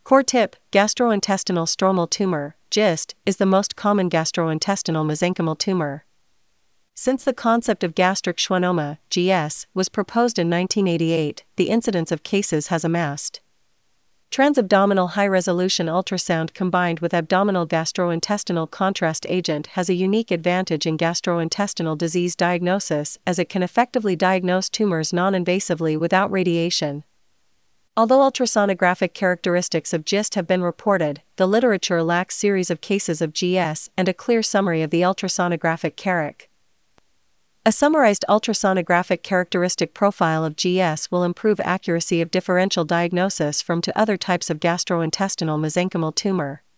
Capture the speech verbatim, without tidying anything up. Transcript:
Core tip: gastrointestinal stromal tumor, GIST, is the most common gastrointestinal mesenchymal tumor. Since the concept of gastric schwannoma, G S, was proposed in nineteen eighty-eight, the incidence of cases has amassed. Transabdominal high-resolution ultrasound combined with abdominal gastrointestinal contrast agent has a unique advantage in gastrointestinal disease diagnosis, as it can effectively diagnose tumors non-invasively without radiation. Although ultrasonographic characteristics of GIST have been reported, the literature lacks series of cases of G S and a clear summary of the ultrasonographic charac. A summarized ultrasonographic characteristic profile of G S will improve accuracy of differential diagnosis from to other types of gastrointestinal mesenchymal tumor.